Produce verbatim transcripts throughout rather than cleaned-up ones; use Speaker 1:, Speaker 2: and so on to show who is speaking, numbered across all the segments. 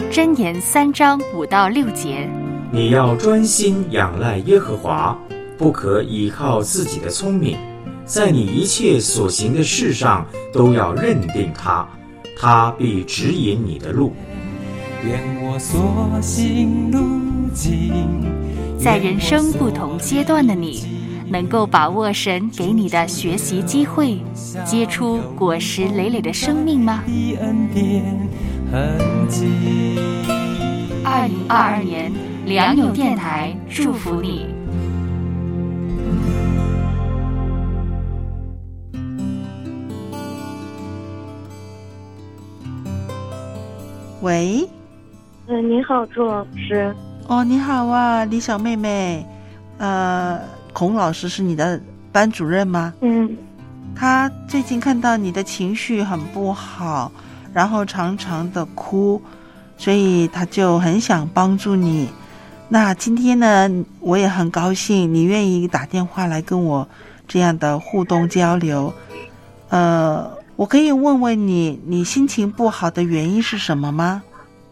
Speaker 1: 箴言三章五到六节。
Speaker 2: 你要专心仰赖耶和华，不可倚靠自己的聪明，在你一切所行的事上都要认定他，他必指引你的路。
Speaker 3: 愿我所行路径，
Speaker 1: 在人生不同阶段的你，能够把握神给你的学习机会，结出果实累累的生命吗？二零二二年，良友电台祝福你。
Speaker 4: 喂，
Speaker 5: 呃，你好，朱老师。
Speaker 4: 哦，你好啊，李小妹妹。呃，孔老师是你的班主任吗？
Speaker 5: 嗯。
Speaker 4: 他最近看到你的情绪很不好，然后常常的哭，所以他就很想帮助你。那今天呢，我也很高兴你愿意打电话来跟我这样的互动交流。呃，我可以问问你，你心情不好的原因是什么吗？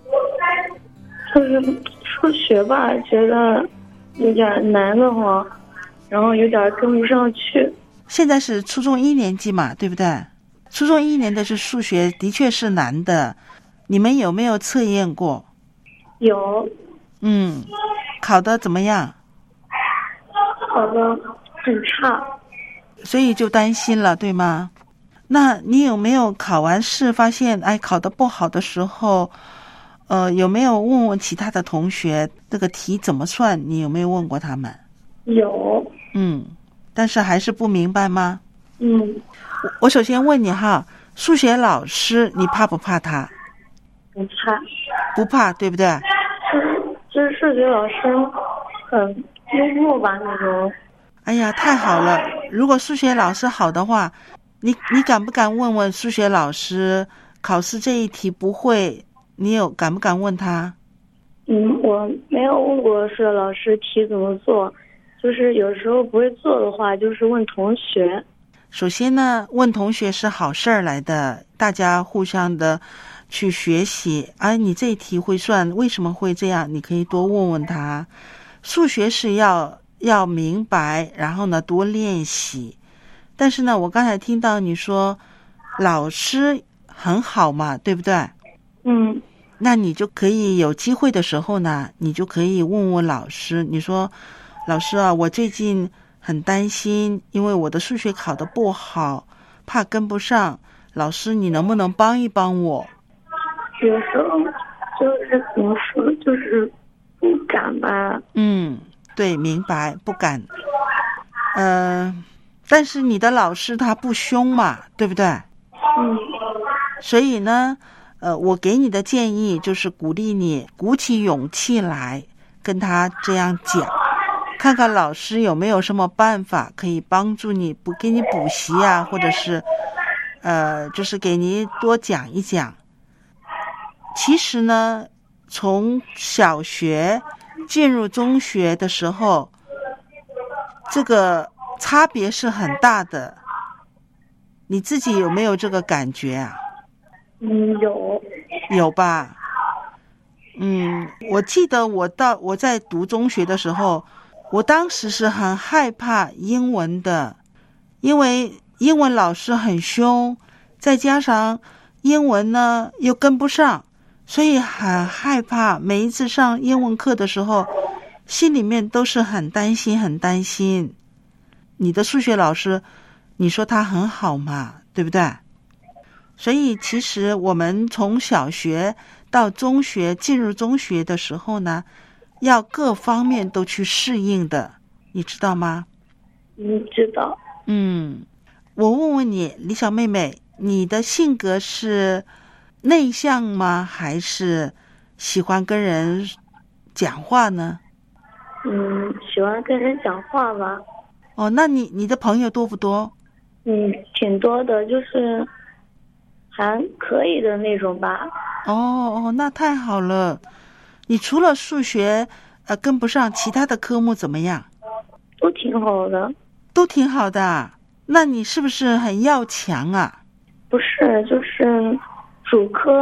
Speaker 5: 就是数学吧，觉得有点难的慌，然后有点跟不上去。
Speaker 4: 现在是初中一年级嘛，对不对？初中一年的是数学的确是难的，你们有没有测验过？
Speaker 5: 有。
Speaker 4: 嗯，考得怎么样？
Speaker 5: 考得很差。
Speaker 4: 所以就担心了，对吗？那你有没有考完试发现哎考得不好的时候，呃有没有问问其他的同学这个题怎么算？你有没有问过他们？
Speaker 5: 有。
Speaker 4: 嗯，但是还是不明白吗？
Speaker 5: 嗯。
Speaker 4: 我首先问你哈，数学老师你怕不怕他？
Speaker 5: 不怕。
Speaker 4: 不怕，对不对？
Speaker 5: 就是数学老师很幽默吧那种。
Speaker 4: 哎呀，太好了！如果数学老师好的话，你你敢不敢问问数学老师，考试这一题不会，你有敢不敢问他？
Speaker 5: 嗯，我没有问过数学老师题怎么做，就是有时候不会做的话，就是问同学。
Speaker 4: 首先呢，问同学是好事儿来的，大家互相的去学习。哎、啊，你这一题会算，为什么会这样？你可以多问问他。数学是要要明白，然后呢多练习。但是呢，我刚才听到你说老师很好嘛，对不对？
Speaker 5: 嗯。
Speaker 4: 那你就可以有机会的时候呢，你就可以问问老师，你说老师啊，我最近很担心，因为我的数学考得不好，怕跟不上，老师你能不能帮一帮我？
Speaker 5: 有时候就是怎么说，就是不敢吧。
Speaker 4: 嗯，对，明白，不敢。呃，但是你的老师他不凶嘛，对不对？
Speaker 5: 嗯。
Speaker 4: 所以呢，呃，我给你的建议就是鼓励你鼓起勇气来跟他这样讲，看看老师有没有什么办法可以帮助你，不给你补习啊，或者是呃，就是给你多讲一讲。其实呢，从小学进入中学的时候，这个差别是很大的。你自己有没有这个感觉啊？
Speaker 5: 嗯，有。
Speaker 4: 有吧？嗯，我记得我到我在读中学的时候，我当时是很害怕英文的，因为英文老师很凶，再加上英文呢又跟不上，所以很害怕。每一次上英文课的时候，心里面都是很担心很担心。你的数学老师你说他很好嘛，对不对？所以其实我们从小学到中学，进入中学的时候呢，要各方面都去适应的，你知道吗？
Speaker 5: 嗯，知道。
Speaker 4: 嗯，我问问你，李小妹妹，你的性格是内向吗？还是喜欢跟人讲话呢？
Speaker 5: 嗯，喜欢跟人讲话吧。
Speaker 4: 哦，那你你的朋友多不多？
Speaker 5: 嗯，挺多的，就是还可以的那种吧。
Speaker 4: 哦哦，那太好了。你除了数学呃跟不上，其他的科目怎么样？
Speaker 5: 都挺好的。
Speaker 4: 都挺好的。那你是不是很要强啊？
Speaker 5: 不是，就是主科。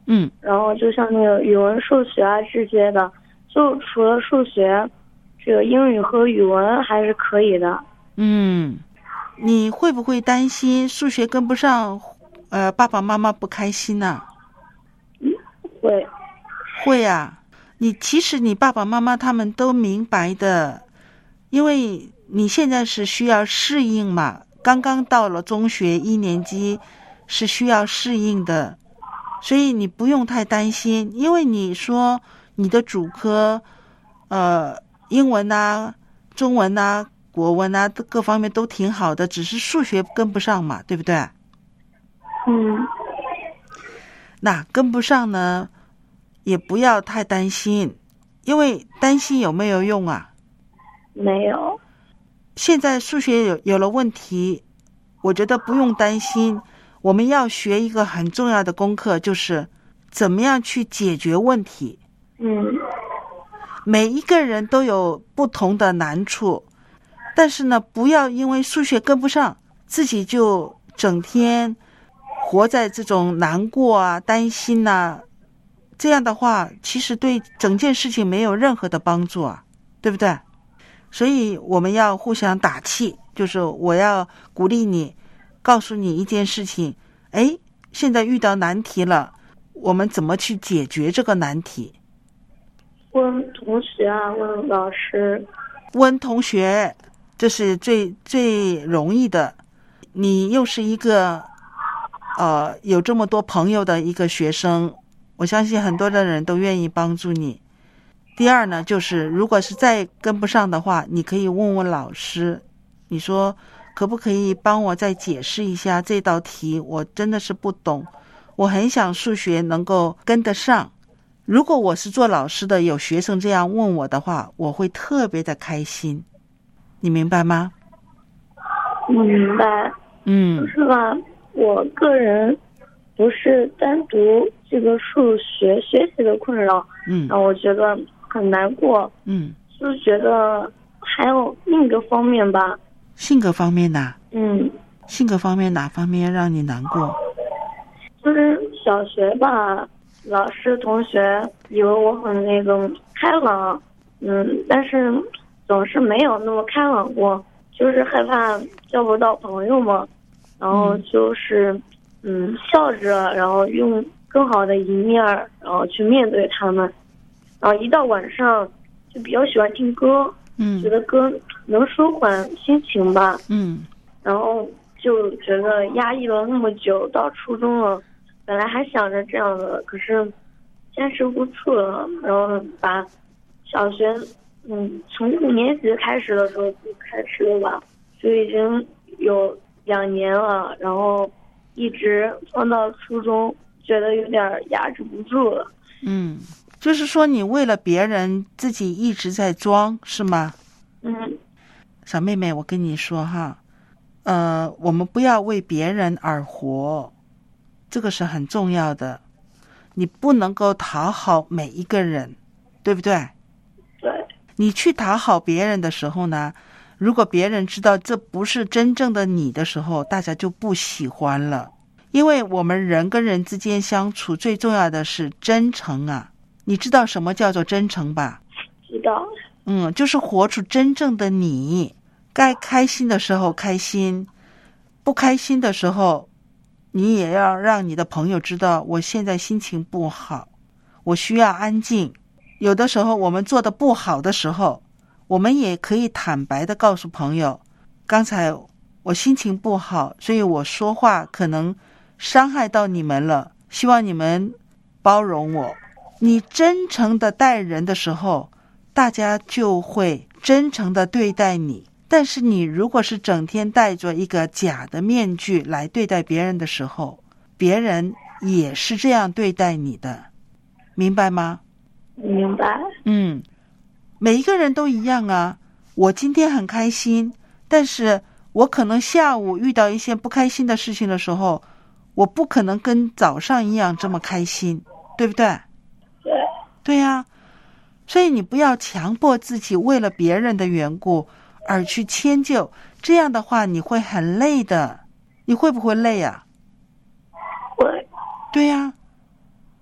Speaker 4: 嗯，
Speaker 5: 然后就像那个语文、数学啊这些的，就除了数学，这个英语和语文还是可以的。
Speaker 4: 嗯，你会不会担心数学跟不上，呃，爸爸妈妈不开心呢、啊？
Speaker 5: 会，
Speaker 4: 会啊。你其实你爸爸妈妈他们都明白的，因为你现在是需要适应嘛，刚刚到了中学一年级是需要适应的，所以你不用太担心。因为你说你的主科呃英文啊、中文啊、国文啊各方面都挺好的，只是数学跟不上嘛，对不对？
Speaker 5: 嗯，
Speaker 4: 那跟不上呢也不要太担心，因为担心有没有用啊？
Speaker 5: 没有。
Speaker 4: 现在数学有有了问题，我觉得不用担心。我们要学一个很重要的功课，就是怎么样去解决问题。
Speaker 5: 嗯，
Speaker 4: 每一个人都有不同的难处，但是呢，不要因为数学跟不上，自己就整天活在这种难过啊、担心啊，这样的话，其实对整件事情没有任何的帮助啊，对不对？所以我们要互相打气，就是我要鼓励你，告诉你一件事情，哎，现在遇到难题了，我们怎么去解决这个难题？
Speaker 5: 问同学啊，问老师。
Speaker 4: 问同学，这是最最容易的。你又是一个呃有这么多朋友的一个学生，我相信很多的人都愿意帮助你。第二呢，就是如果是再跟不上的话，你可以问问老师，你说可不可以帮我再解释一下这道题，我真的是不懂，我很想数学能够跟得上。如果我是做老师的，有学生这样问我的话，我会特别的开心，你明白吗？
Speaker 5: 我明白。
Speaker 4: 嗯，
Speaker 5: 就是吧，我个人不是单独这个数学学习的困扰，
Speaker 4: 嗯，
Speaker 5: 让我觉得很难过，
Speaker 4: 嗯，
Speaker 5: 就是觉得还有另一个方面吧。
Speaker 4: 性格方面哪？
Speaker 5: 嗯，
Speaker 4: 性格方面哪方面让你难过？
Speaker 5: 就是小学吧，老师同学以为我很那个开朗，嗯，但是总是没有那么开朗过，就是害怕交不到朋友嘛，然后就是嗯笑着，然后用更好的一面，然后去面对他们。然后一到晚上就比较喜欢听歌，
Speaker 4: 嗯，
Speaker 5: 觉得歌能舒缓心情吧，
Speaker 4: 嗯，
Speaker 5: 然后就觉得压抑了那么久，到初中了，本来还想着这样的，可是坚持不住了，然后把小学嗯从五年级开始的时候就开始了吧，就已经有两年了，然后一直放到初中，觉得有点压制不住了。
Speaker 4: 嗯，就是说你为了别人自己一直在装，是吗？
Speaker 5: 嗯，
Speaker 4: 小妹妹，我跟你说哈，呃，我们不要为别人而活，这个是很重要的。你不能够讨好每一个人，对不对？
Speaker 5: 对。
Speaker 4: 你去讨好别人的时候呢，如果别人知道这不是真正的你的时候，大家就不喜欢了。因为我们人跟人之间相处，最重要的是真诚啊。你知道什么叫做真诚吧？
Speaker 5: 知道。
Speaker 4: 嗯，就是活出真正的你，该开心的时候开心，不开心的时候，你也要让你的朋友知道，我现在心情不好，我需要安静。有的时候我们做的不好的时候，我们也可以坦白的告诉朋友，刚才我心情不好，所以我说话可能伤害到你们了，希望你们包容我。你真诚的待人的时候，大家就会真诚的对待你。但是你如果是整天戴着一个假的面具来对待别人的时候，别人也是这样对待你的，明白吗？
Speaker 5: 明白。
Speaker 4: 嗯，每一个人都一样啊。我今天很开心，但是我可能下午遇到一些不开心的事情的时候，我不可能跟早上一样这么开心，对不对？
Speaker 5: 对。
Speaker 4: 对呀，所以你不要强迫自己为了别人的缘故而去迁就，这样的话你会很累的。你会不会累啊？
Speaker 5: 会。
Speaker 4: 对呀，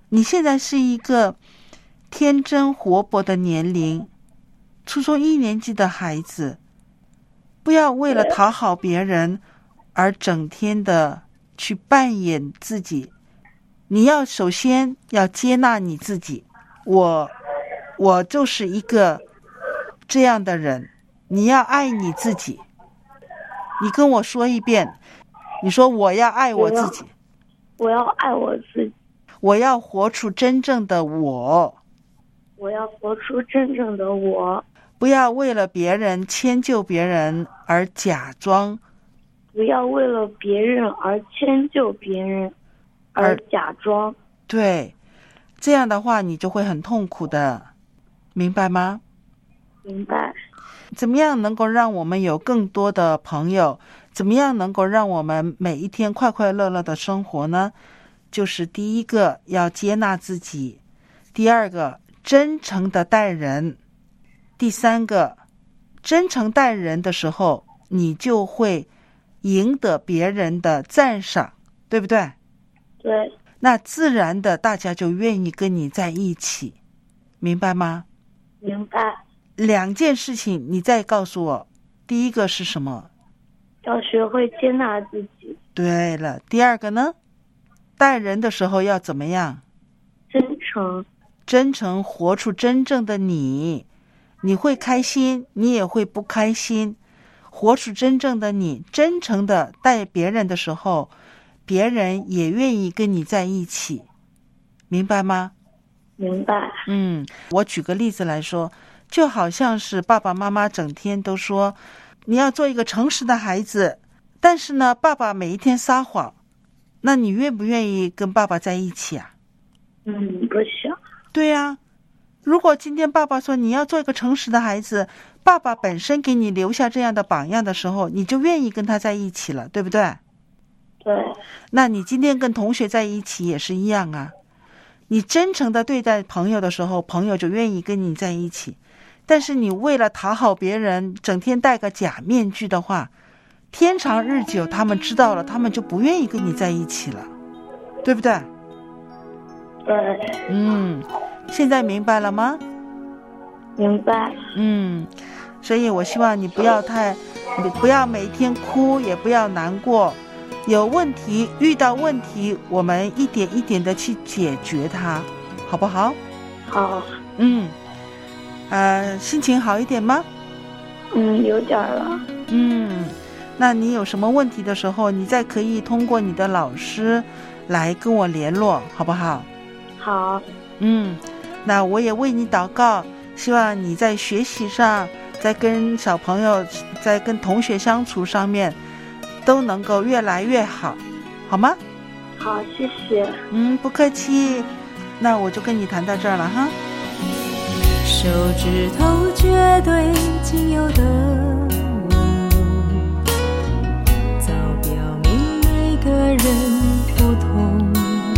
Speaker 4: 你现在是一个天真活泼的年龄，初中一年级的孩子，不要为了讨好别人而整天的去扮演自己。你要首先要接纳你自己，我我就是一个这样的人，你要爱你自己。你跟我说一遍，你说我要爱我自己，
Speaker 5: 我要爱我自己，
Speaker 4: 我要活出真正的我，
Speaker 5: 我要活出真正的我，
Speaker 4: 不要为了别人迁就别人而假装，
Speaker 5: 不要为了别人而迁就别人而假装。
Speaker 4: 对，这样的话你就会很痛苦的，明白吗？
Speaker 5: 明白。
Speaker 4: 怎么样能够让我们有更多的朋友？怎么样能够让我们每一天快快乐乐的生活呢？就是第一个要接纳自己，第二个真诚的待人，第三个真诚待人的时候，你就会赢得别人的赞赏，对不对？
Speaker 5: 对。
Speaker 4: 那自然的大家就愿意跟你在一起，明白吗？
Speaker 5: 明白。
Speaker 4: 两件事情你再告诉我，第一个是什么？
Speaker 5: 要学会接纳自己。
Speaker 4: 对了，第二个呢？待人的时候要怎么样？
Speaker 5: 真诚。
Speaker 4: 真诚，活出真正的你。你会开心，你也会不开心。活出真正的你，真诚的待别人的时候，别人也愿意跟你在一起，明白吗？
Speaker 5: 明白。
Speaker 4: 嗯，我举个例子来说，就好像是爸爸妈妈整天都说你要做一个诚实的孩子，但是呢，爸爸每一天撒谎，那你愿不愿意跟爸爸在一起啊？
Speaker 5: 嗯，不想。
Speaker 4: 对呀，如果今天爸爸说你要做一个诚实的孩子，爸爸本身给你留下这样的榜样的时候，你就愿意跟他在一起了，对不对？
Speaker 5: 对。
Speaker 4: 那你今天跟同学在一起也是一样啊，你真诚的对待朋友的时候，朋友就愿意跟你在一起。但是你为了讨好别人，整天戴个假面具的话，天长日久，他们知道了，他们就不愿意跟你在一起了，对不对？
Speaker 5: 对。
Speaker 4: 嗯，现在明白了吗？
Speaker 5: 明白。
Speaker 4: 嗯，所以我希望你不要太，不要每天哭，也不要难过。有问题，遇到问题，我们一点一点的去解决它，好不好？
Speaker 5: 好。
Speaker 4: 嗯。呃，心情好一点吗？
Speaker 5: 嗯，有点了。
Speaker 4: 嗯，那你有什么问题的时候，你再可以通过你的老师来跟我联络，好不好？
Speaker 5: 好。
Speaker 4: 嗯，那我也为你祷告，希望你在学习上，在跟小朋友，在跟同学相处上面，都能够越来越好，好吗？
Speaker 5: 好，谢谢。
Speaker 4: 嗯，不客气。那我就跟你谈到这儿了哈。
Speaker 6: 手指头绝对仅有的温度，早表明每个人不同。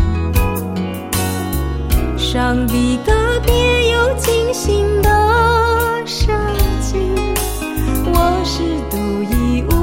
Speaker 6: 上帝个别有精心的设计，我是独一无